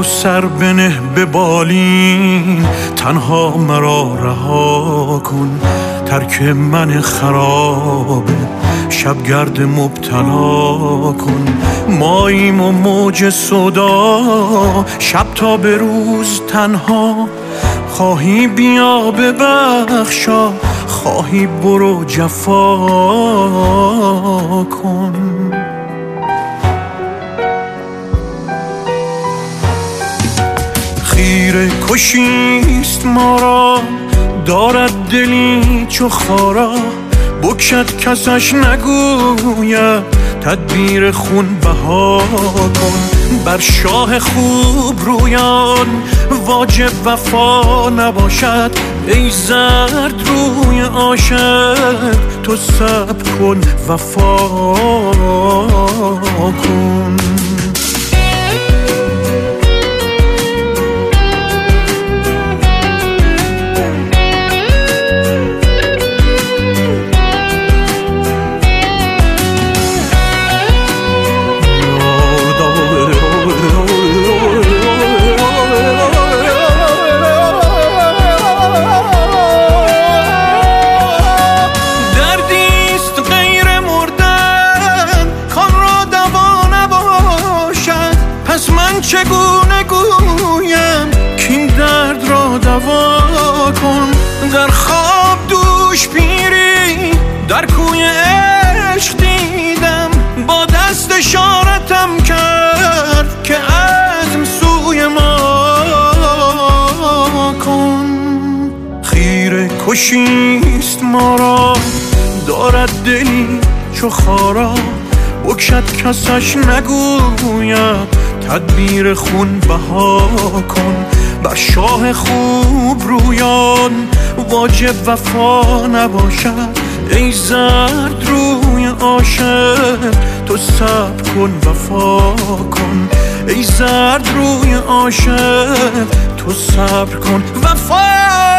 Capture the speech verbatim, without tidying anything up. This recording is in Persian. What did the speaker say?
سر بنه به بالین، تنها مرا رها کن. ترک من خرابه شبگرد مبتلا کن. ماییم و موج صدا، شب تا به روز تنها. خواهی بیا ببخشا، خواهی برو جفا کن. خیره کشیست ما را، دارد دلی چو خارا. بکشد کسش نگوید، تدبیر خون بها کن. بر شاه خوب رویان واجب وفا نباشد. ای زرد روی عاشق تو صبر کن وفا کن. چگونه گویم کین درد را دوا کن. در خواب دوش پیری در کوی عشق دیدم، با دست اشارتم کرد که عزم سوی ما کن. خیره کشیست ما را، دارد دلی چو خارا. بکشد کسش نگوید، تدبیر خون بها کن. بر شاه خوب رویان واجب وفا نباشد. ای زرد روی عاشق تو صبر کن وفا کن. ای زرد روی عاشق تو صبر کن وفا